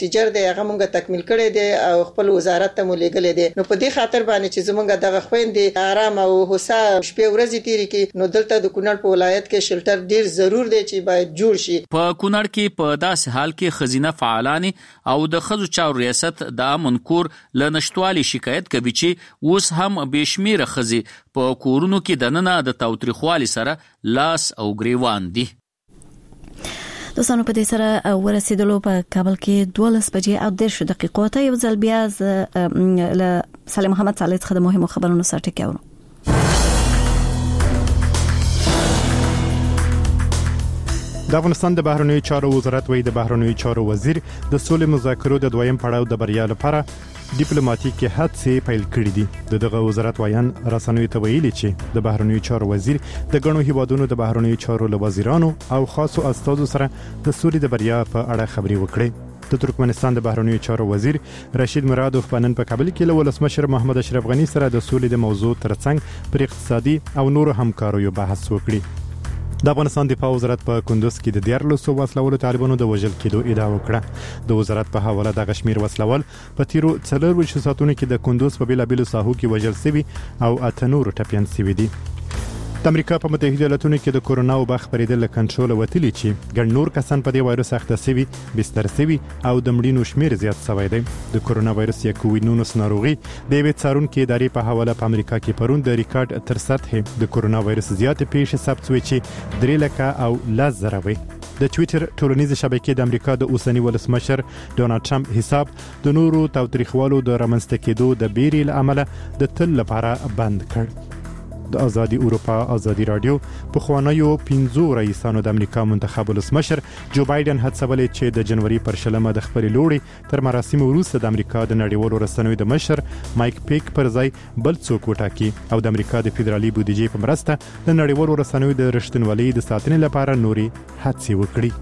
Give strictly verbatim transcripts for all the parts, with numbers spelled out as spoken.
تجار دی هغه مونږ تکمیل کړی دی او خپل وزارت ته مو لېږلی دی. نو په دې خاطر باندې چې زمونږ دغه خويندې آرام او هوسا شپې ورځې تیرې کړي، نو دلته د کونړ په ولایت کې شلټر ډیر ضرور دی چې باید جوړ شي. په کونړ کې په داسې حال کې خزینه فعالان او د ښځو چارو ریاست د امن کور له نشټوالي شکایت کوي چې اوس هم بېشمیره ښځې په کورونو کې دننه د تاوتریخوالي سره لاس او ګریوان دي. دوستانو په دې سره ورسېدلو په کابل کې دولس بجې او دېرش دقیقو ته یو ځل بیا له سلیم محمد صالح څخه د مهمو خبرونو سره ټکی اورو. د افغانستان د بهرنیو چارو وزارت وایي د بهرنیو چارو وزیر د سولې مذاکرو د دویم پړاو د بریا لپاره ډیپلوماټیکي هڅې پیل کړې دي. دغه وزارت وایان رسنیو ته ویلي چې د بهرنیو چارو وزیر د غنو هیوادونو د بهرنیو چارو له وزیرانو او خاصو استازو سره د سولې د بریا په اړه خبرې وکړې. د ترکمنستان د بهرنیو چارو وزیر رشید مرادوف په نن په کابل کې له ولسمشر محمد اشرف غنی سره د سولې د موضوع ترڅنګ پر اقتصادي او نورو همکاریو بحث وکړي. د افغانستان دفاع وزارت په کندوز کې د دیارلسو وسلوالو طالبانو د وژل کېدو ادعا وکړه. د وزارت په حواله د غشمیر وسلوال په تیرو څلور ساعتونو کې د کندوز په بیلابیلو ساحو کې وژل شوي او اته نور ټپيان شوي دي. د امریکا په متحده ایالاتونو کې د کورونا وبا خبرېدل له کنټرول وتلی چې ګڼ نور کسان په دې وایروس اخته شوي، بستر شوي او د مړینو شمیر زیات شوی دی. د کورونا وایروس یا کووډ نولس ناروغي د یوې څارونکو ادارې په حواله په امریکا کې پرون د ریکارډ تر سطح د کورونا وایروس زیات پیښې ثبت شوې چې درې لکه او لس زره وي. د ټوئیټر ټولنیز شبکې د امریکا د اوسنی ولسمشر ډونالد ټرمپ حساب د نورو تاوتریخوالو د رامنځته کېدو د بیرې له امله د تل لپاره بند کړ. د ازادي اروپا ازادي رادیو په خوانیو پنځو رئیسانو د امریکا منتخب ولسمشر جو بایدن هڅولې چې د جنوري پر شلمه د خپل لوړي تر مراسم وروسته د امریکا د نړیوالو رسنیو د مشر مایک پیک پر ځای بل څوک وټاکي او د امریکا د فدرالي بودیجې په مرسته د نړیوالو رسنیو د رښتینولۍ د ساتنې لپاره نوري هڅې وکړي.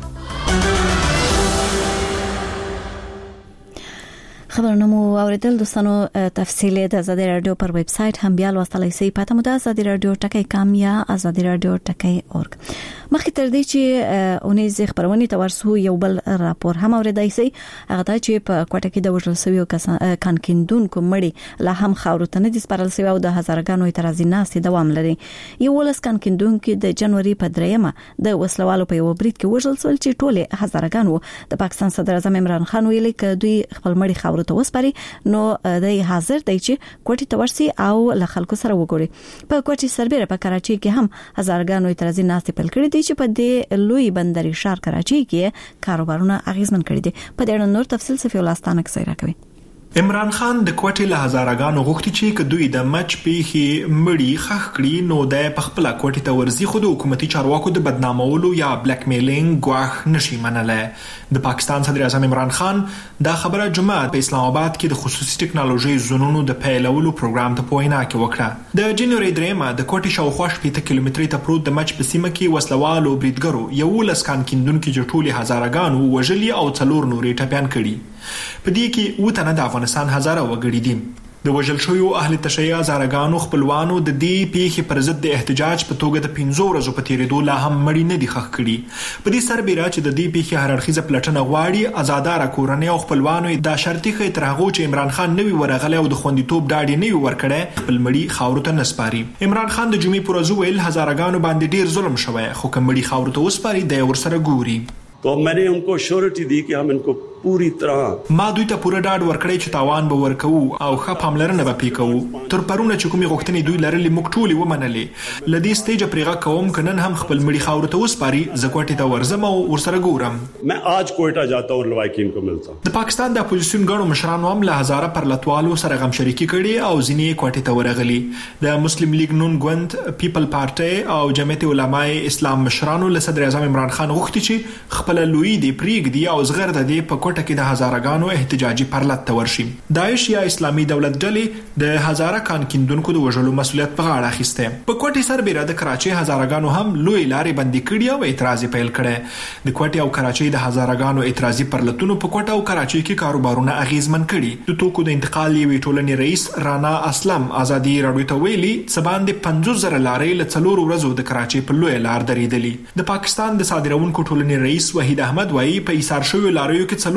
خبرونه مو اوریدل دوستانو. تفصیل د آزادي رادیو پر ویب سټ هم بیا لوستلای شئ. پته مو د آزادي رادیو ټکی کام یا آزادي رادیو ټکی اورګ. مخکې تر دې چې اونیز خبرونه تورسو یو بل راپور هم اوریدای شئ. هغه دا چې په کوټه کې د وژل شویو کانکیندونکو مړي لا هم خاورو ته نه دي سپارل شوی او د هزارګانو اعتراضي ناستې دوام لري. یو ولس کانکیندونکو د جنوري په دریمه د وسلوالو په یو برید کې وژل شول چې ټوله هزارګانو د پاکستان صدر اعظم عمران خان ویلي ک دوی خپل مړي خاورو ته وسپاري نو د حاضر دی چې کوټه تورسي او له خلکو سره وګوري. په کوټه سربېره په کراچي کې هم هزارګانو اعتراضي ناستې پیل کړې دي چې په دې لوی بندري ښار کراچي کې کاروبارونه اغیزمن کړي دي. په دې اړه نور تفصیل صفي ولستانه کیسه راکوي. عمران خان د کوټې له هزارګانو غوښتي چې کدوې د مچ پیخي مړی خخ کړي نو د خپل کوټې ته ورزي خو د حکومتي چارواکو د بدنامولو یا بلیک میلینګ غواخ نشي منله. د پاکستان صدر اعظم عمران خان دا خبره جمعه په اسلام آباد کې د خصوصي ټکنالوژي زونونو د پیلولو پروګرام ته پوینا کې وکړه. د جنوري دریمه د کوټې شاوخوا شپږ کیلومتري ته پروت د مچ په سیمه کې وسلوالو بریدګرو یو لسکان کیندونکو جټولي هزارګانو وژلي او څلور نورې ټپيان کړي. په دې کې وته نه د افغانستان هزاره وګړي دي. د وژل شویو اهل تشیع زارګانو خپلوانو د دې پیښې پر ضد د احتجاج په توګه د پنځو ورځو په تیریدو لا هم مړی نه دي خښ کړي. په دې سربېره چې د دې پیښې هر اړخیزه پلټنه غواړي، آزاداره کورنۍ او خپلوانو د شرطي خې تر هغه چې عمران خان نوی ورغلی او د خوندیتوب ډاډ نه ورکړي خپل مړی خاورو ته نسپاري. عمران خان د جمعې پر ورځ ویل هزارګانو باندې ډیر ظلم شوی خو کمړی خاورو ته وسپاري د ورسره ګوري. तो मैंने उनको श्योरिटी दी कि हम इनको पूरी तरह ما دوی ته پوره ډاډ ورکړی چې تاوان به ورکوو او ښه پاملرنه به پې کوو. تر پرونه چې کومې غوښتنې دوی لرلې موږ ټولې ومنلې. له دې سټیجه پرې غږ کوم که نن هم خپل مړي خاورو ته وسپاري زه کوټې ته ورځم او ورسره ګورم. मैं आज कोयटा जाता हूं और लवाकिन को मिलता हूं. د پاکستان د اپوزیسیون ګڼو مشرانو هم له هزاره پرلتوالو سره غم شریکي کړي او ځینې کوټې ته ورغلي. د مسلم لیگ نون ګوند، پیپل پارټي او جمعیت علماء اسلام مشرانو له صدر اعظم عمران خان غوښتي چې خپل لوی دی پریږدي او زغر د دې په کوټه کې د هزارګانو احتجاجي پرلت ته ورشي. داعش یا اسلامي دولت ډلې د هزاره کان کیندونکو د وژلو مسولیت په غاړه اخیسته. په کوټه سربېره د کراچي هزارګانو هم لوی لارې بندي کړي او اعتراض پیل کړي. د کوټه او کراچي د هزارګانو اعتراضي پرلتونو په کوټه او کراچي کې کاروبارونه اغیزمن کړي. د توکو د انتقال یوې ټولنې رئیس رانا اسلم آزادي رادیو ته ویلي څه باندې پنځوس زره لارې له څلورو ورځو د کراچي په لوی لار درېدلې. د پاکستان د صادرونکو ټولنې رئیس وحید احمد وايي په ایثار شویو لاریو کې څلور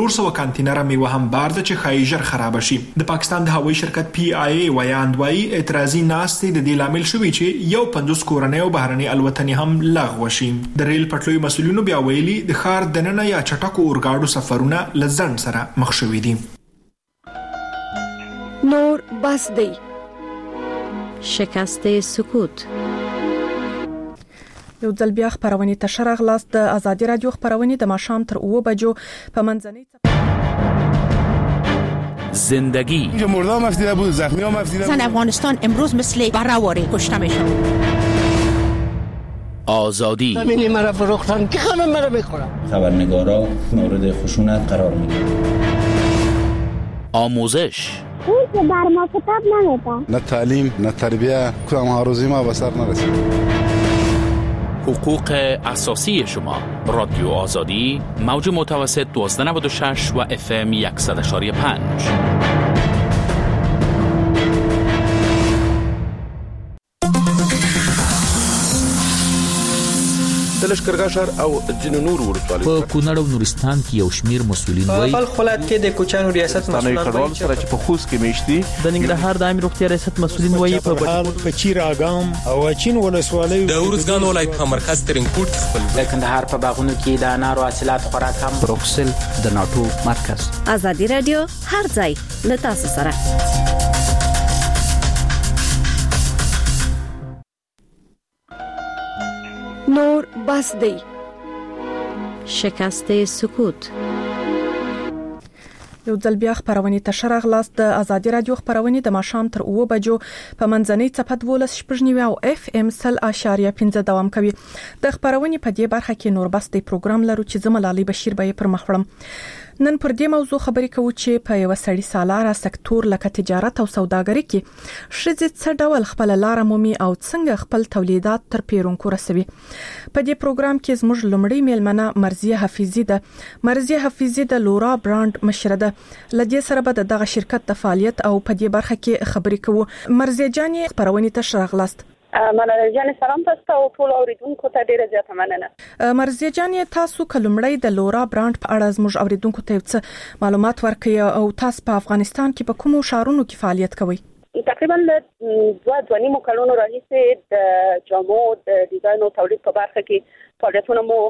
څلور سوه کانتینره میوه هم بار ده چې ښایي ژر خراب شي. د پاکستان د هوایي شرکت پی آی ای ویاند وایي اعتراضي ناستې د دې لامل شوي چې یو پنځوس کورنۍ او بهرنۍ الوتنې هم لغوه شي. د ریل پټلۍ مسؤلینو بیا ویلي د ښار دننه یا چټکو اورګاډو سفرونه له ځنډ سره مخ شوي دي. نور بس دی. شکست سکوت. یو ځل بیا خبرونه ته راغلاست. د آزادي رادیو خبرونه د ماښام تر اوه بجو په منځنۍ زندگی اینجا مردا مفدیده بود، زخمی ها مفدیده بود. زن افغانستان امروز مثل بره‌واره کشته میشن. آزادی همینی مرا فروختن که خانم مرا بخورم. خبرنگارا مورد خشونت قرار میگیرن. آموزش اون که بر ما کتاب نمیدن. نه تعلیم نه تربیه کدام هاروزی ما به سر نرسید. حقوق اساسی شما. رادیو آزادی موج متوسط دوازده نود و شش و اف ام صد و یک و پنج. د لشکرګاه ښار او ځینو نورو ولسوالیو په کونړ او نورستان کې یو شمیر مسؤلین وایي په خپل کې د کوچانو ریاست مسؤلین وایي چې په خوست کې میشتي د ننګرهار د عامه روغتیا ریاست مسؤلین وایي په بچیر اګام او چین ولسوالیو د ورزګان ولایت په مرکز ترنکوټ خپل د کندهار په باغونو کې د انارو حاصلات خوراک هم بروکسل د ناتو مرکز. آزادي رادیو هر ځای له تاسو سره. نور بس دی. شکست سکوت. یو ځل بیا خبرونه ته راغلاست. د آزادي رادیو خبرونه د ماښام تر اوه بجو په منځنۍ څپه دولس شپږ او اف ام سل اشاریه پنځه دوام کوي. د خبرونه په دې برخه کې نور بس دی پروګرام لرو چې زملالي بشیر به پر مخ وړم. نن پر دې موضوع خبرې کوو چې په یو سړی سالاره سکتور لکه تجارت او سوداګري کې ښځې څه ډول خپل لار مومي او څنګه خپل تولیدات تر پیرونکو رسوي. په دې پروګرام کې زموږ لومړی میلمنه مرضیه حفیظي ده. مرضیه حفیظي د لورا برانډ مشره ده. لدې سره به دغه شرکت د فعالیت او په دې برخه کې خبرې کوو. مرضیه جان خبرونه ته راغلاست. مننه جان، سلام تاسو او ټول اوریدونکو ته ډیره زیاته مننه. مرضیه جان، تاسو کلمړی د لورا برانډ په اړه زموږ اوریدونکو ته څه معلومات ورکړئ او تاسو په افغانستان کې په کومو شهرونو کې فعالیت کوئ؟ تقریبا دوه دوه نیمو کلونو راهیسې د جامو د ډیزاین او تولید په برخه کې فعالیتونه مو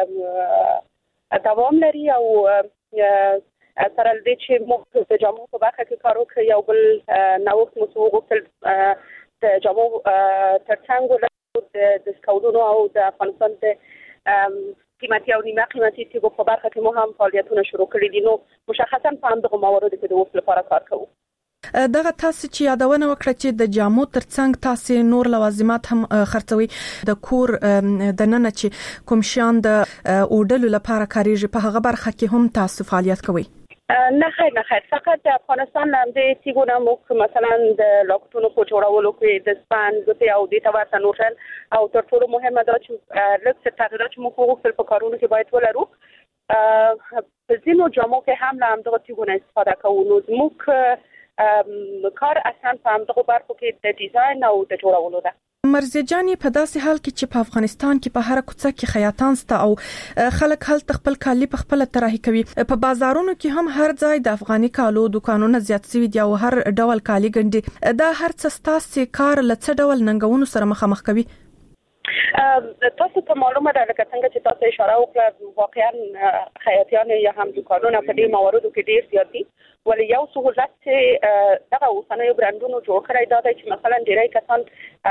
دوام لري او سره د دې چې مو د جامو په برخه کې کار وکړو یو بل نوښت مو وغوښتل د جامو ترڅنګ د دسکاونونو او د افغانستان د قیمتي او نیمه قیمتي تیږو په برخه کې مو هم فعالیتونه شروع کړي دي. نو مشخصا په همدغه مواردو کې د وفل لپاره کار کوو. دغه تاسو چې یادونه وکړه چې د جامو ترڅنګ تاسو نور لوازمات هم خرڅوي. د کور د نن چې کوم شان د اوډلو لپاره کاریږي په هغه برخه کې هم تاسو فعالیت کوي؟ نه خیر نه خیر فقط د افغانستان د تیګونه مو مثلا د لاکټونو په جوړولو کې د سپان د او د تواتر نوټل او تر ټولو مهمه دا چې لکه تغیرات چې مو کوو په کارونو کې باید ولرو. په ځینو جامو کې هم له همدغه تیګونه استفاده کوو. نو زموږ کار اصلا په همدغه برخو کې د ډیزاین او د جوړولو ده. مرضیه جان، په داسې حال کې چې په افغانستان کې په هر کوڅه کې خیاطان سته او خلک هلته خپل کالي په خپل طراحي کوي، په بازارونو کې هم هر ځای د افغاني کالو دکانونه زیات شوي دي او هر ډول کالي ګنډي. دا هر څه ستاسو کار له څه ډول ننګونو سره مخامخ کوي؟ تاسو ته معلومه ده لکه څنګه چې تاسو اشاره وکړه واقعا خیاطیان یا هم دکانونه په دې مواردو کې ډیر زیات دي. ولی یو سهولت چې دغه اوسنیو برانډونو جوړ کړی دا دی چې مثلا ډیری کسان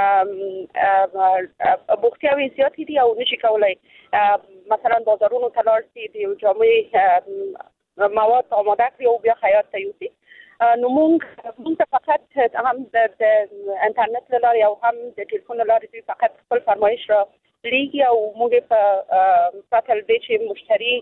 بوختیاوي زیاتې دي او نشي کولای مثلا بازارونو ته لاړ شي د یو جامې مواد آماده کړي او بیا خیاط ته یوسي. نو موږ موږ فقط هم د انټرنیټ له لارې او هم د ټلیفون له لارې فقط خپل فرمایش را لیږي او موږ په پرته له دې چې مشتری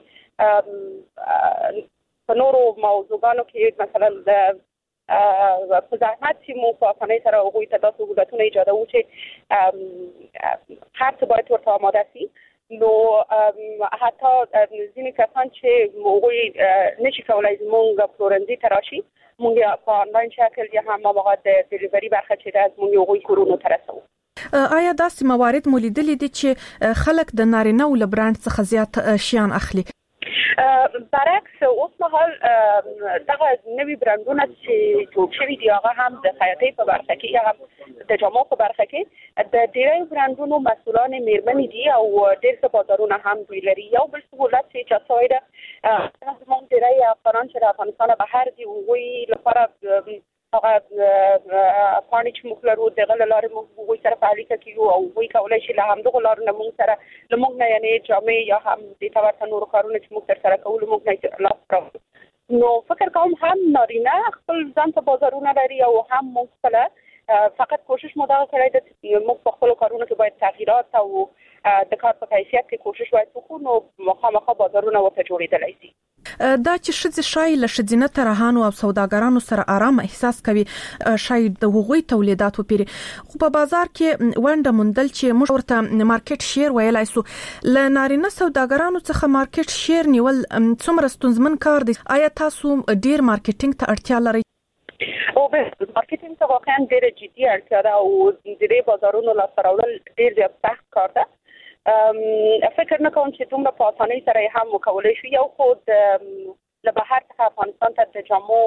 په نورو موضوعاتو کې مثلا د په زحمت چې مو په اسانۍ سره هغوی ته داسې سهولتونه ایجادوو چې هر څه باید ورته آماده شي. نو حتی ځینې کسان چې هغوی نشي کولی زموږ پلورنځي ته راشي، موږ په آنلاین شکل یا هم هغه د ډیلیوري برخه چې ده موږ هغوی کورونو ته رسوو. آیا داسې موارد مو لیدلي دي چې خلک د نارینه له برانډ څخه زیات شیان اخلي؟ برعکس اوس مهال دغه نوي برانډونه چې جوړ شوي دي هغه هم د خیاطۍ په برخه کې یا هم د جامو په برخه کې د ډیری برانډونو مسؤلان میرمنې دي او ډېر څه بازارونه هم دوی لري. یو بل سهولت چې چاسوي ده زموږ ډیری افغانان چې د افغانستان بهر دي وی لپاره هغه پانی چې موږ لرو دغه لارې موږ وی سره فعالیت کوي او وی کولای شي له همدغه لارې موږ سره له موږ نه یعنی جامې یا هم د تورته نور کارونه چې موږ سره کوو موږ نه لاس راوړو. نو فکر کوم هم نارینه خپل ځان ته بازارونه لري او هم موږ خپل فقط کوشش مو دا کړی چې موږ په خپل کارونو کې باید تغییرات او د کار په کیفیت کې کوشش وکړو خو نو مخامخ بازارونه ورته جوړېدلای شي. دا چې شذ شای له شذینه ترهانو او سوداګرانو سره آرام احساس کوي شاید د هغوی تولیدات وپیری خو په بازار کې ونده مندل چې موږ ورته مارکیټ شیر ویلای سو ل نارینه سوداګرانو څخه مارکیټ شیر نیول څومره ستونزمن کار دی. آیا تاسو ډیر مارکیټینګ ته اړتیا لرئ؟ او به مارکیټینګ ته واقعا ډیر جدي اړتیا ده او د دې بازارونو لپاره ول ډیر زیات سخت کار ده. ام فکر نه کوم چې دومره په اسانۍ سره هم وکولای شي. یو خود له بهر څخه افغانستان ته د جامو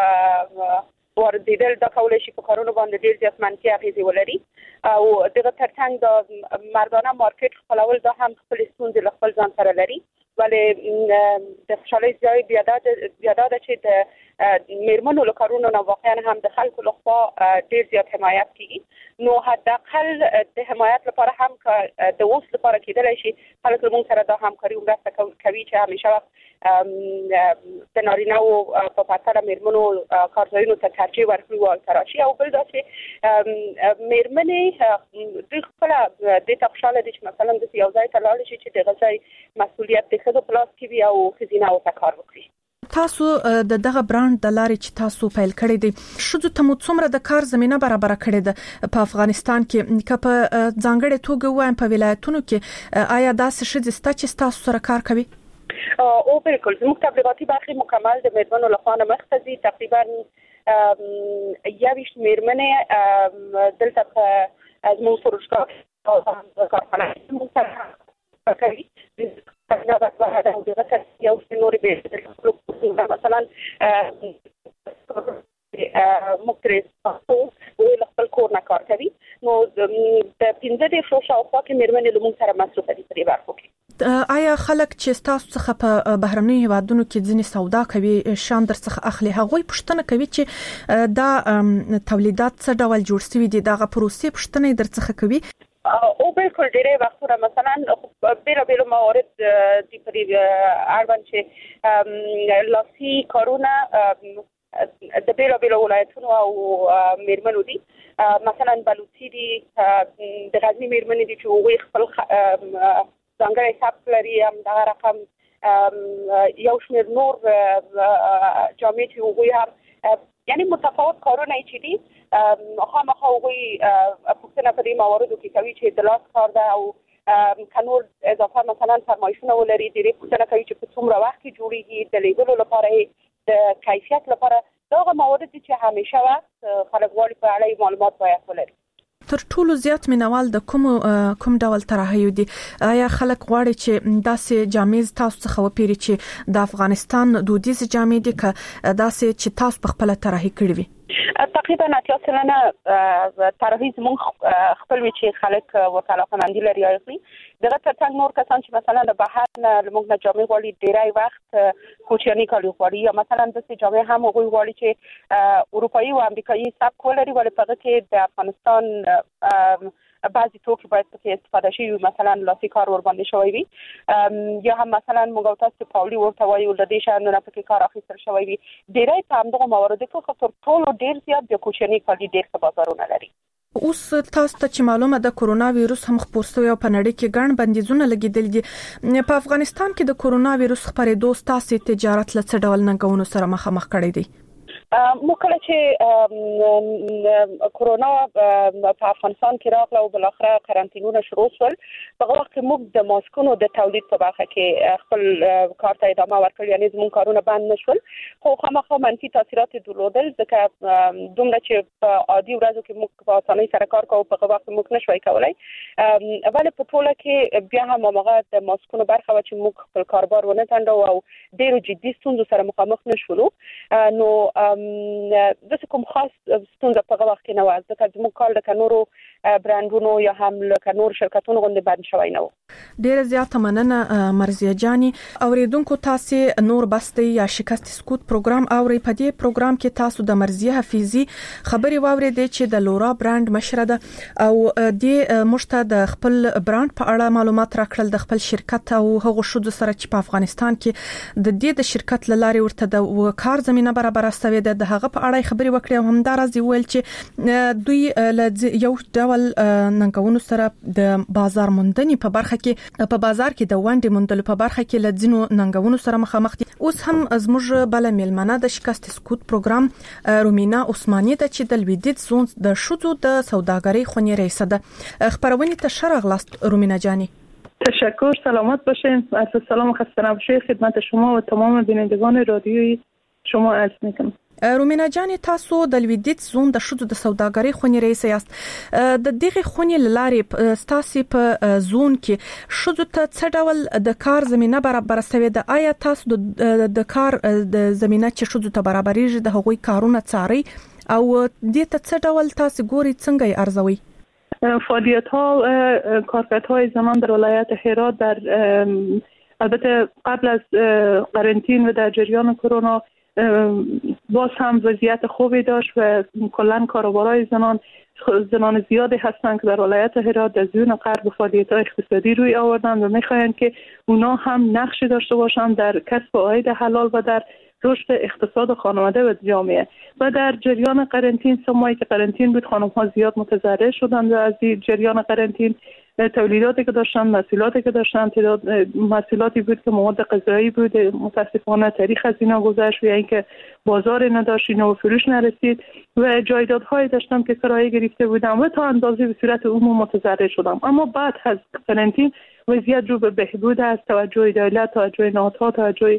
واردېدل د کولای شي په کارونو باندې ډیر زیات منفي اغیزې ولري او دغه ترڅنګ د مردانه مارکیټ خپلول دا هم خپل ستونزې له خپل ځان سره لري. ولې د خوشحالۍ ځای بیا دا بیا دا چې د میرمنو له کارونو نه واقعا هم د خلکو لخوا ډیر زیات حمایت کیږي. نو حداقل د حمایت لپاره هم د اوس لپاره کېدلای شي خلک له موږ سره دا همکاري ومرسته کوي چې همیشه د نارینه او په پرتله میرمنو کارځایونو ته ترجیح ورکړي او تراشي. او بل دا چې میرمنې دوی خپله دې ته خوشحاله دي چې مثلا د یو ځای ته لاړې شي چې د غځای مسؤلیت د ښځو په لاس کې وي او ښځینه ورته کار وکړي. تاسو د دغه برانډ د لارې چې تاسو پیل کړی دی شذو ته مو څومره د کار زمينه برابر کړې ده په افغانستان کې که په ځانګړې توګه وایم په ولایتونو کې آیا داسې شذې ستا چې تاسو سره کار کوي؟ او بالکل زموږ تبلیغاتي برخه مکمل د میرمنو لخوا نه مختصي تقریبا یویشت میرمنې دلته په زموږ فروشګاه او کارخانه موږ سره کوي. دا به دا د غټ یو نوري به مثلا مکرس او خپل کور نه کار کوي. نو د پنځه د فروش او خوا کې میرمنې له موږ سره مصروفه دي په دې برخو کې. آیا خلک چې تاسو څخه په بهرنۍ هیوادونو کې ځینې سودا کوي شان در څخه اخلي هغوی پوښتنه کوي چې دا تولیدات څه ډول جوړ شوي دي دغه پروسې پوښتنه در څخه کوي؟ او بالکل ډیره وختونه مثلا بیره بیره موارد دی پرې اړوند چې لاسي کارونه د بیره بیره ولایتونو او میرمنو دي. مثلا بلوچي دي د غزني میرمنې دي چې هغوی خپل ځانګړی ثبت لري هم دغه رقم یو شمېر نور جامې چې هغوی هم یعنی متفاوت کارونه چې دي خامخا هغوی پوښتنه په دې مواردو کې کوي چې د لاس کار ده او که نور اضافه مثلا فرمایشونه ولري ډېرې پوښتنه کوي چې په څومره وخت کې جوړېږي د لیږلو لپاره د کیفیت لپاره دغه موارد دي چې همیشه وخت خلک غواړي په اړه معلومات باید ولري. تر ټولو زیات مینوال د کوم کوم ډول طرحیو دي؟ آیا خلک غواړي چې داسې جامې تاسو څخه وپیري چې د افغانستان دودیز جامې دي که داسې چې تاسو په خپل طرحي کړی وي؟ تقریبا اتیا سلنه طرحي زموږ خپل وی چې خلک ورته علاقه‌مندي لري اخلي. دغه ترڅنګ نور کسان چې مثلا د بهر نه موږ نه جامې غواړي ډیری وخت کوچنی کالي غواړي یا مثلا د څه جامې هم غوړي غواړي چې اروپایي او امریکایي سبک ولري ولې په هغه کې د افغانستان بعضی توکي باید پکې استفاده شي مثلا لاسي کار ور باندې شوی وي یا هم مثلا موږ تاسو پاولي ورته وایو د دې شانو نه پکې کار اخیستل شوی وي. ډیری په همدغه مواردو کې خطر ټولو ډیر زیات د کوچنی کالي ډیر څه بازارونه لري. اوس تاسو ته چې معلومه ده کرونا وایروس هم خپور شوی او په نړۍ کې ګڼ بندیزونه لګیدل دي. په افغانستان کې د کرونا وایروس خپرېدو ستاسو تجارت له څه ډول ننګونو سره مخامخ کړی دی؟ مو کله چې کرونا په افغانستان کې راغله او بل اخره قرنطینونه شروع شول په وخت کې موږ د ماسکونو د تولید په برخه کې خپل کار ته ادامه ورکړ، یعنی زموږ کارونه بند نشول، خو خامخا منفي تاثیرات درلودل ځکه دومره چې په عادي ورځو کې موږ په اسانۍ سره کار کوو په وخت موږ نشوي کولای، ولی په ټوله کې بیا هم هغه د ماسکونو برخه و چې موږ خپل کاروبار ونه تنډو او ډېر جدي ستونزو سره مخامخ نشولو. نو د کوم خاص ستونزه په وخت کې نه و ځکه زموږ کار د نورو برانډونو یا هم له نور شرکتونو غونډه بند شوی نه و. ډېر زیات مننه مرزیه جاني. اوریدونکو تاسو نور بستي یا شکست سکوت پروګرام اوري. په دې پروګرام کې تاسو د مرزیه حفیظي خبري واوریدې چې د لورا برانډ مشره ده او د مشته د خپل برانډ په اړه معلومات راکړل، د خپل شرکت او هغه شود سره چې په افغانستان کې د دې د شرکت لاري ورته د کار زمينه برابر استوي ده، د هغه په اړه خبري وکړي او همدارز ویل چې دوی یو ډول ننګونو سره د بازار موندنې په برخه کې په بازار کې د وانډې موندلو په برخه کې لځینو ننګونو سره مخامخ دي. اوس هم زموږ بل میلمنه د شکست سکوت پروګرام رومینا عثماني د چې د لویدیت زون د شوزو د سوداګرۍ خونې رئیس ده. خبرونه ته شرغلاست رومینا جانی. تشکر، سلامت باشین. عرض سلام و خسته نباشید خدمت شما و تمام بینندگان رادیویی شما عرض میکنم. رومینا جانی تاسو د لویدیت زون د شوزو د سوداګرۍ خونې رئیس یاست. د دغه خونې لارې ستاسو په زون کې شوزو ته څه ډول د کار زمينه برابر شوی ده؟ آیا تاسو د کار د زمينه چې شوزو ته برابرېږي د هغوی کارونه څاري او دې ته څه ډول تاسو ګوري څنګه یې ارزوي؟ فعالیت ها کارکردهای زنان در ولایت هرات در البته قبل از قرنطین و در جریان کرونا باز هم وضعیت خوبی داشت و کلا کاروبارهای زنان زنان زیادی هستند که در ولایت هرات در زیون غرب فعالیت‌های اقتصادی روی آوردند و می‌خواهند که اونا هم نقشی داشته باشند در کسب عاید حلال و در رشد اقتصاد خانواده و جامعه. و در جریان قرنطین سه ماهی که قرنطین بود خانم‌ها زیاد متضرر شدند و از این جریان قرنطین تولیداتی که داشتن، محصولاتی که داشتن، تعداد محصولاتی بود که مواد غذایی بود، متاسفانه تاریخ از اینا گذشت و اینکه بازار نداشت، اینا به فروش نرسید و جایدادهایی داشتم که کرایه گرفته بودم و تا اندازه به صورت عموم متضرر شدم. اما بعد از قرنطین وضعیت رو به بهبود است، توجه دولت، توجه نهادها، توجه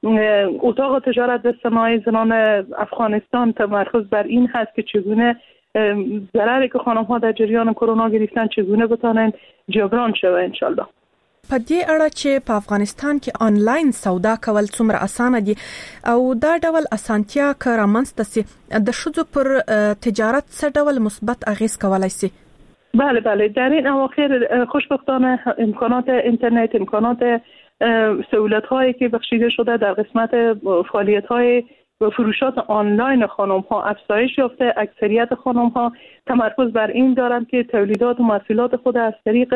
اتاق تجارت و صنایع زنان افغانستان تمرکز بر این هست که چگونه ضرری که خانم‌ها در جریان کرونا گرفتن چگونه بتونن جبران شوه ان شاء الله. په دې اړه چې په افغانستان کې آنلاین سودا کول څومره اسانه دي او دا ډول اسانتیا که رامنځته سي د ښځو پر تجارت څه ډول مثبت اغیز کولای سي؟ بله بله در این اواخر خوشبختانه امکانات اینترنت، امکانات سهولت‌هایی که بخشیده شده در قسمت فعالیت‌های و فروشات آنلاین خانم‌ها افزایش یافته. اکثریت خانم‌ها تمرکز بر این دارند که تولیدات و محصولات خود از طریق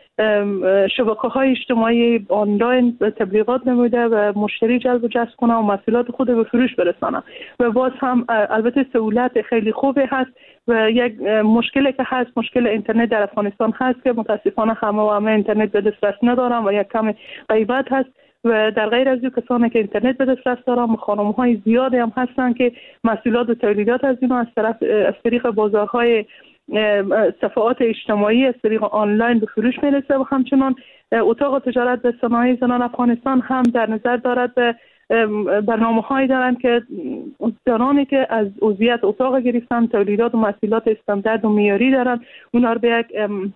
شبکه‌های اجتماعی آنلاین تبلیغات نموده و مشتری جلب و جذب کنند و محصولات خود به فروش برسانند. و باز هم البته سهولت خیلی خوبی هست و یک مشکلی که هست مشکل اینترنت در افغانستان هست که متاسفانه همه و همه اینترنت به دسترس ندارن و یک کم غیبت هست. و در غیر از این کسانی که اینترنت به دسترس دارن خانم‌های زیادی هم هستن که محصولات و تولیدات از اینا از طرف از طریق بازارهای صفحات اجتماعی از طریق آنلاین به فروش میرسه و همچنان اتاق تجارت و صنایع زنان افغانستان هم در نظر دارد به برنامه‌هایی دارند که زنانی که از عضویت اتاق گرفتن تولیدات و محصولات استاندارد و معیاری دارند اونها رو به یک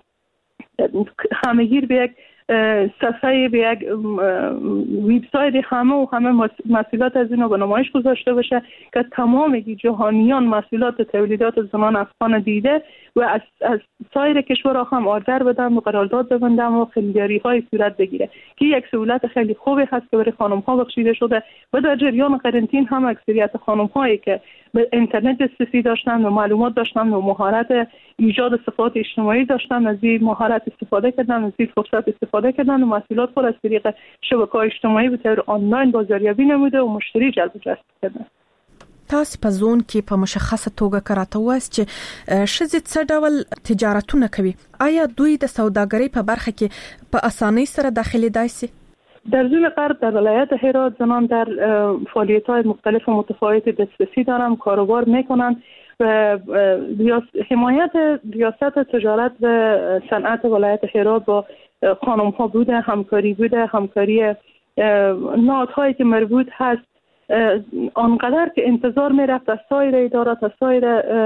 همه‌گیر به یک صفحه به یک وبسایت همه و همه محصولات از اینا به نمایش گذاشته بشه که تمام جهانیان محصولات تولیدات زنان افغان دیده و از, از سایر کشورها هم آردر بدن و قرارداد ببندن و خریداری های صورت بگیره که یک سهولت خیلی خوبی هست که برای خانم ها بخشیده شده. و در جریان قرنطین هم اکثریت خانم هایی که به اینترنت دسترسی داشتن و معلومات داشتن و مهارت ایجاد صفحات اجتماعی داشتن از این مهارت استفاده کردن، از این فرصت استفاده کردن و محصولات خود از طریق شبکه‌های اجتماعی به طور آنلاین بازاریابی نموده و مشتری جلب و جذب کردن. تاسو په زون کې په مشخصه توګه کراته واست چې شذې څه ډول تجارتونه کوي؟ آیا دوی د سوداګرۍ په برخه کې په اسانۍ سره داخلي دای سي؟ در زون غرب در ولایت هرات زنان در فعالیت‌های مختلف و متفاوت دسترسی دارند، کاروبار میکنند و حمایت ریاست تجارت و صنعت ولایت هرات با خانم ها بوده، همکاری بوده، همکاری نهادهایی که مربوط هست آنقدر که انتظار میرفت از سایر ادارات از سایر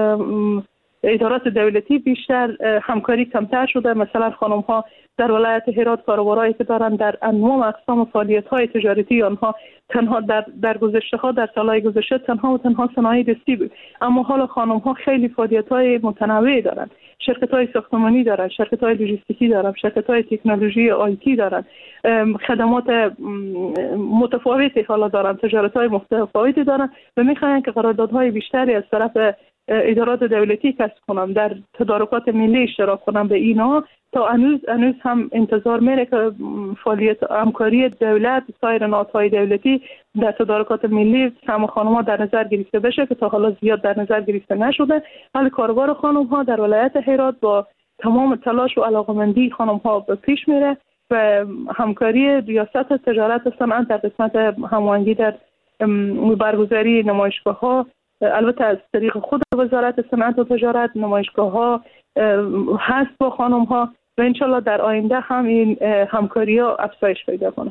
ادارات دولتی بیشتر همکاری کمتر شده. مثلا خانم ها در ولایت هرات کاروبارایی که دارند در انواع اقسام فعالیت های تجارتی آنها تنها در در گذشته ها در سالهای گذشته تنها و تنها صنایع دستی بود، اما حالا خانم ها خیلی فعالیت های متنوع دارند. شرکت های ساختمانی دارند، شرکت های لوجستیکی دارند، شرکت های تکنولوژی آیتی دارند، خدمات متفاوتی حالا دارند، تجارت های متفاوتی دارند و میخواهند که قراردادهای بیشتری از طرف ادارات دولتی کسب کنم، در تدارکات ملی اشتراک کنم به اینا. تا هنوز هنوز هم انتظار میره که فعالیت همکاری دولت سایر نهادهای دولتی در تدارکات ملی سهم خانم‌ها در نظر گرفته بشه که تا حالا زیاد در نظر گرفته نشده. ولی کاروبار خانم‌ها در ولایت هرات با تمام تلاش و علاقمندی خانم‌ها به پیش میره و همکاری ریاست تجارت و صنعت در قسمت هماهنگی در برگزاری نمایشگاه‌ها، البته از طریق خود وزارت صنعت و تجارت، نمایشگاه‌ها هست با خانم‌ها و انشالله در آینده هم این همکاری ها افزایش پیدا کنه.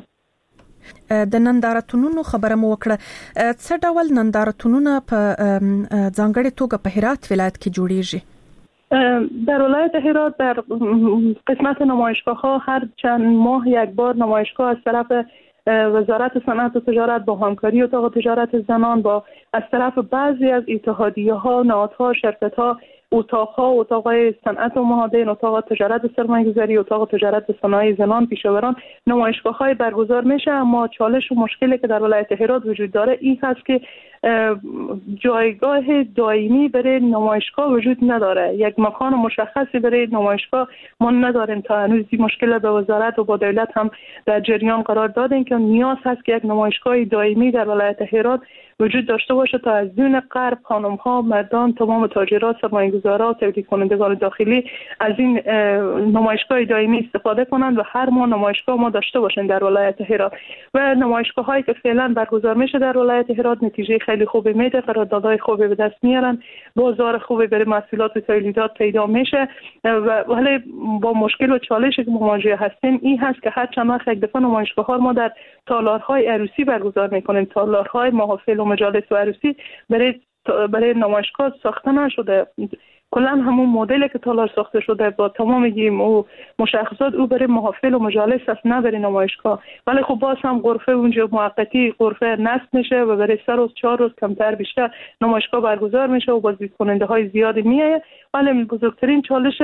د نندارتونونو خبره مو وکړه، څه ډول نندارتونونه په ځانګړې توګه په هرات ولایت کې جوړیږي؟ در ولایت هرات در قسمت نمایشگاه ها هر چند ماه یک بار نمایشگاه از طرف وزارت صنعت و تجارت با همکاری اتاق تجارت زنان با از طرف بعضی از اتحادیه ها، نهادها، شرکت ها، اتاق ها، اتاق های صنعت و معادن، اتاق تجارت سرمایه گذاری، اتاق تجارت صنایع زنان، پیشاوران نمایشگاه های برگزار میشه. اما چالش و مشکلی که در ولایت هرات وجود داره این هست که جایگاه دائمی برای نمایشگاه وجود نداره، یک مکان مشخصی برای نمایشگاه ما نداریم. تا هنوز این مشکل به وزارت و با دولت هم در جریان قرار دادیم که نیاز هست که یک نمایشگاه دائمی در ولایت هرات وجود داشته باشه تا از دون غرب خانم ها، مردان، تمام تاجرات، سرمایه‌گذاران، تولید کنندگان داخلی از این نمایشگاه دائمی استفاده کنند و هر ماه نمایشگاه ما داشته باشیم در ولایت هرات. و نمایشگاه هایی که فعلا برگزار میشه در ولایت هرات نتیجه خیلی خوبی میده، قراردادهای خوبی به دست میارن، بازار خوبی برای محصولات و تولیدات پیدا میشه. ولی با مشکل و چالشی که مواجه هستیم این هست که هر چند وقت یک دفعه نمایشگاه ها ما در تالارهای عروسی برگزار میکنیم، تالارهای محافل و مجالس و عروسی برای برای نمایشگاه ساخته نشده. کلا همون مدلی که تالار ساخته شده با تمام گیم و مشخصات او برای محافل و مجالس است، نه برای نمایشگاه. ولی خب باز هم غرفه اونجا موقتی غرفه نصب میشه و برای سه روز چهار روز کمتر بیشتر نمایشگاه برگزار میشه و بازدید کننده های زیادی میایه. ولی بزرگترین چالش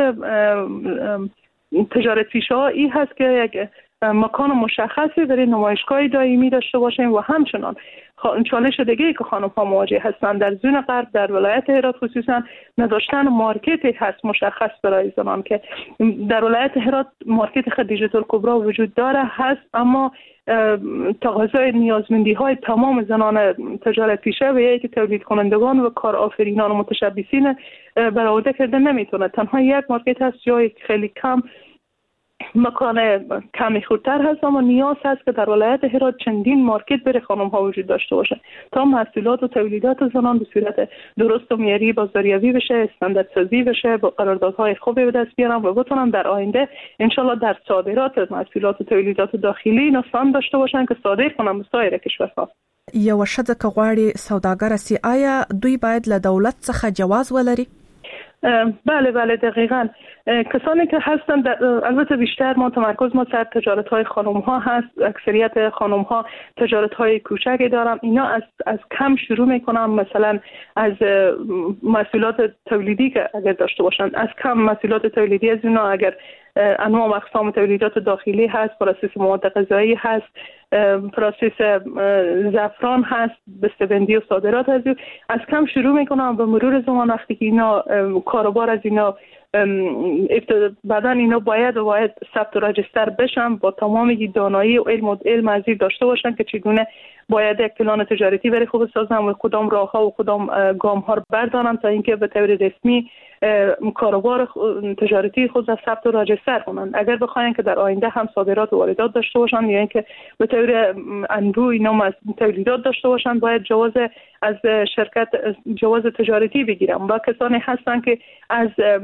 تجارت پیشه ها این هست که یک مکان مشخصی برای نمایشگاه دائمی داشته باشیم و همچنان چالش دیگه‌ای که خانم ها مواجه هستند در زون غرب در ولایت هرات خصوصا نداشتن مارکتی هست مشخص برای زنان، که در ولایت هرات مارکت خدیجه الکبری وجود داره هست، اما تقاضای نیازمندی های تمام زنان تجارت پیشه و یکی تولید کنندگان و کارآفرینان و متشبثین برآورده کرده نمیتونه. تنها یک مارکت هست جای خیلی کم مکان کمی خودتر هست، اما نیاز هست که در ولایت هرات چندین مارکت برای خانم ها وجود داشته باشه تا محصولات و تولیدات زنان به صورت درست و معیاری بازاریابی بشه، استانداردسازی بشه، با قراردادهای خوبی به دست بیارن و بتونن در آینده انشالله در صادرات محصولات و تولیدات داخلی نفهم داشته باشن که صادر کنن به سایر کشورها. یو ښځه که غواړي سوداګر سي، آیا دوی باید له دولت څخه جواز ولري؟ بله بله دقیقاً. کسانی که هستند البته بیشتر ما تمرکز ما سر تجارت های خانم ها هست، اکثریت خانم ها تجارت های کوچکی دارن. اینا از از کم شروع میکنن، مثلا از محصولات تولیدی که اگر داشته باشند از کم محصولات تولیدی از اینا اگر انواع و اقسام تولیدات داخلی هست، پروسس مواد غذایی هست، پروسس زعفران هست، بسته‌بندی و صادرات هست، از کم شروع میکنن. به مرور زمان وقتی که اینا کاروبار از اینا بعداً اینا باید و باید ثبت و رجیستر بشن، با تمام دانایی و علم و علم ازی داشته باشن که چگونه باید یک پلان تجارتی برای خود بسازن و کدام راهها و کدام گام ها رو بردارن تا اینکه به طور رسمی کاروبار تجارتی خود را ثبت و رجیستر کنند. اگر بخواین که در آینده هم صادرات و واردات داشته باشند یا اینکه به طور انبوه اینا تولیدات داشته باشند، باید جواز از شرکت جواز تجارتی بگیرن. با کسانی هستن که از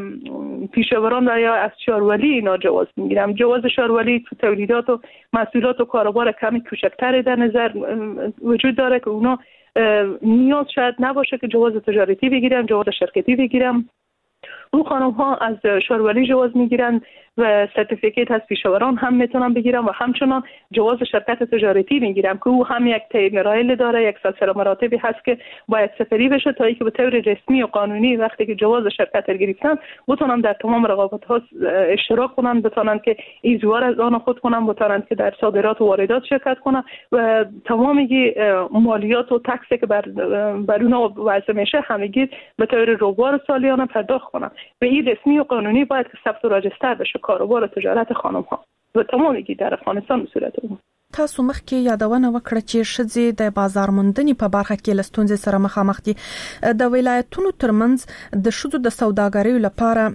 پیشاوران یا از شارولی اینا جواز میگیرن. جواز شارولی تو تولیدات و محصولات و کاروبار کمی کوچکتر در نظر وجود داره که اونا نیاز شاید نباشه که جواز تجارتی بگیرن، جواز شرکتی بگیرن. اون خانم ها از شارولی جواز میگیرن و سرتیفیکیت از پیشاوران هم میتونن بگیرن و همچنان جواز شرکت تجارتی میگیرن که او هم یک طی مراحل داره، یک سلسله مراتبی هست که باید سپری بشه تا اینکه به طور رسمی و قانونی وقتی که جواز شرکت رو گرفتن بتونن در تمام رقابت ها اشتراک کنن، بتونن که ایزوار از آن خود کنن، بتونن که در صادرات و واردات شرکت کنن و تمامی مالیات و تکسی که بر بر اونها وضع میشه همگی به طور روبار سالیانه پرداخت کنن. به این رسمی و قانونی باید که ثبت و رجیستر بشه کاروبار تجارت خانم ها و تمامي در افغانستان په صورت وو. تاسو مخکې یادونه وکړه چې ښځې د بازار موندنې په برخه کې له ستونزې سره مخامخ دي. د ولایتونو ترمنځ د ښځو د سوداګرۍ لپاره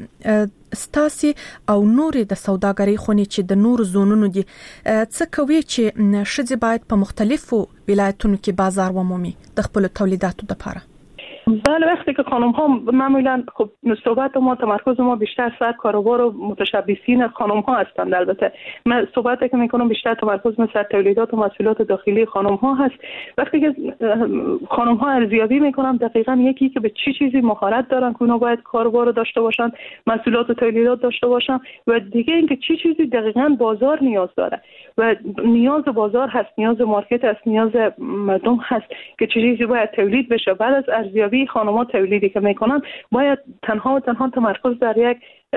ستاسي او نورې د سوداګرۍ خونې چې د نور زونونو دي څه کوي چې ښځې باید په مختلفو ولایتونو کې بازار ومومي د خپل تولیداتو لپاره؟ بله، وقتی که خانم ها معمولا خب صحبت ما تمرکز ما بیشتر سر کاروبار و متشبثین خانم ها هستند. البته من صحبتی که میکنم بیشتر تمرکز من سر تولیدات و محصولات داخلی خانم ها هست. وقتی که خانم ها ارزیابی میکنم دقیقاً یکی که به چی چیزی مهارت دارن که اونا باید کاروبار رو داشته باشن، محصولات و تولیدات داشته باشن و دیگه اینکه چی چیزی دقیقاً بازار نیاز داره و نیاز بازار هست، نیاز مارکت هست، نیاز مردم هست که چه چیزی باید تولید بشه. بعد از ارزیابی خانم‌ها تولیدی که میکنن باید تنها و تنها تمرکز در یک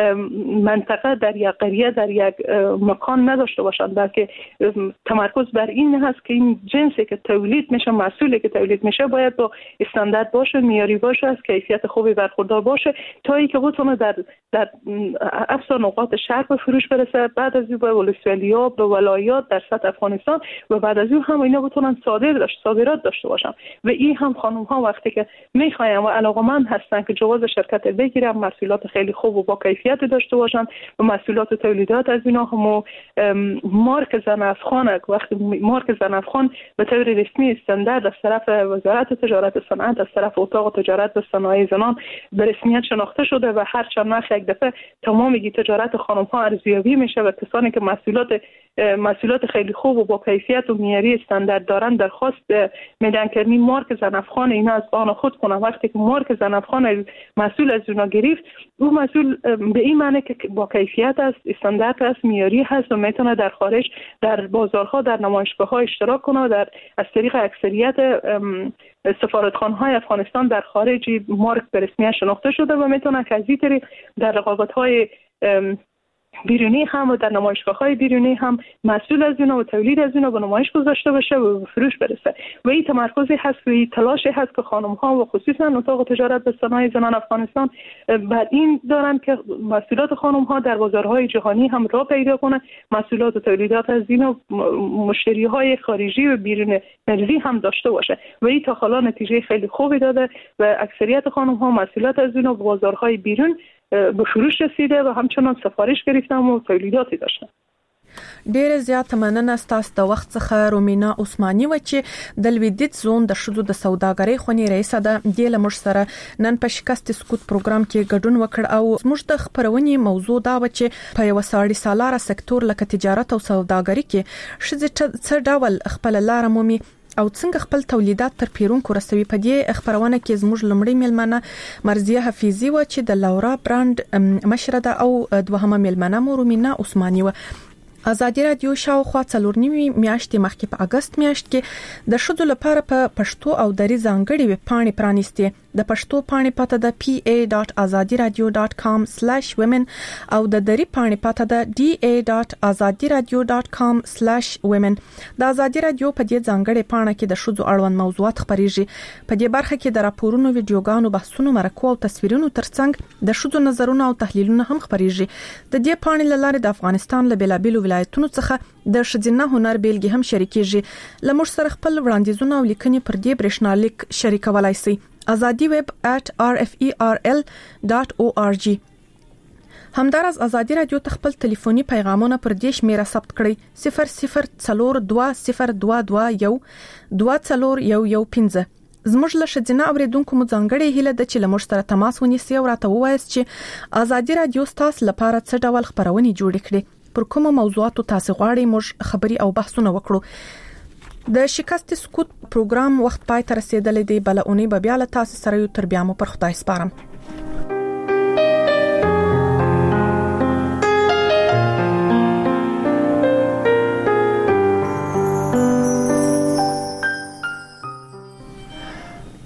منطقه، در یک قریه، در یک مکان نداشته باشند، بلکه تمرکز بر این هست که این جنسی که تولید میشه، محصولی که تولید میشه باید با استاندارد باشه، معیاری باشه، از کیفیت خوبی برخوردار باشه تا اینکه بتونه در در افسر نقاط شهر به فروش برسه، بعد از این به ولسوالیات، به ولایات در سطح افغانستان و بعد از این هم اینا بتونن صادر داشت صادرات داشته باشن. و این هم خانم ها وقتی که میخواین و علاقمند هستن که جواز شرکت بگیرن، محصولات خیلی خوب و با کیفیت داشته باشن و محصولات و تولیدات از اینا هم مارک زن افغان، وقتی مارک زن افغان به طور رسمی استاندارد از طرف وزارت تجارت و صنعت، از طرف اتاق تجارت و صنایع زنان به رسمیت شناخته شده و هر چند وقت یک دفعه تمام تجارت خانم ها ارزیابی میشه و کسانی که محصولات محصولات خیلی خوب و با کیفیت و معیاری استاندارد دارن درخواست میدن که این مارک زن افغان اینا از آن خود کنن. وقتی که مارک زن افغان محصول از اونا گرفت، اون محصول به این معنی که با کیفیت است، استاندارد است، معیاری هست و میتونه در خارج در بازارها، در نمایشگاه‌ها اشتراک کنه و در از طریق اکثریت سفارتخانه‌های افغانستان در خارج مارک به رسمیت شناخته شده و میتونه که از این طریق در رقابت‌های بیرونی هم و در نمایشگاه‌های بیرونی هم محصول از اینا و تولید از اینا به نمایش گذاشته بشه و به فروش برسه. و این تمرکزی هست و این تلاشی هست که خانم‌ها و خصوصا اتاق تجارت و صنایع زنان افغانستان بر این دارن که محصولات خانم‌ها در بازارهای جهانی هم راه پیدا کنه، محصولات و تولیدات از اینا مشتری‌های خارجی و بیرون مرزی هم داشته باشه. و این تا حالا نتیجه خیلی خوبی داده و اکثریت خانم‌ها محصولات از اینا به بازارهای بیرون به فروش رسیده و همچنان سفارش گرفتن و تولیداتی داشتن. ډېر زیات مننه ستاسو د وخت څخه. رومینا عثماني و چې د لویدیځ زون د شذو د سوداګرۍ خونې رئیسه ده، د لمر سره نن په شکست سکوت پروګرام کې ګډون وکړ او موږ د خبرونې موضوع دا و چې په یو ساړی سالاره سکتور لکه تجارت او سوداګرۍ کې شذې څه ډول خپل لار مومي او څنګه خپل تولیدات تر پیرونکو رسوي. په دې خبرونه کې زموږ لمړی میلمنه مرزیه حفیظی و چې د لورا برانډ مشره ده او دوهمه میلمنه رومینا عثماني و. ازادي رادیو شاوخوا څلور نیمه میاشتې مخکې په اگست میاشت کې د شذو لپاره په پښتو او دري ځانګړي ویب پاڼې پرانیستي. د پښتو پاڼې پته د پی ای ډاټ azadi radio ډاټ com سلیش women او د دري پاڼې پته د ډي ای ډاټ azadi radio ډاټ com سلیش women. د ازادي رادیو په دې ځانګړي پاڼه کې د شذو اړوند موضوعات خبريږي. په دې برخه کې د راپورونو، ویډیوګانو، بحثونو، مرکو او تصویرونو ترڅنګ د شذو نظرونه او تحلیلونه هم خبريږي. د دې پاڼې لاره د افغانستان له بلابلو ولایتونو څخه د شذینه هنر بیلګې هم شریکېږي. لمر سره خپل وړاندیزونه او لیکنې پر دې برېښنالیک شریکولای شي. azadi web at r f e r l dot org. همدارس ازادي رادیو تخپل ټلیفوني پیغامونه پر دې شمیره ثبت کړئ صفر صفر څلور دوه صفر دوه دوه یو دوه څلور یو یو پنځه. زموږ له شذینه اوریدونکو مو ځانګړي هیله ده چې لمر سره تماس ونیسي او راته ووایي چې ازادي رادیو ستاسو لپاره څه ډول خبرونه جوړ کړي، پر کومه موضوعاتو تاسو غواړئ موږ خبري او بحثونه وکړو. د شکست سکوت پروګرام وخت پای ته رسیدلې دی. بل اونۍ به بیا له تاسو سره یو تر بیا مو پر خدای سپارم.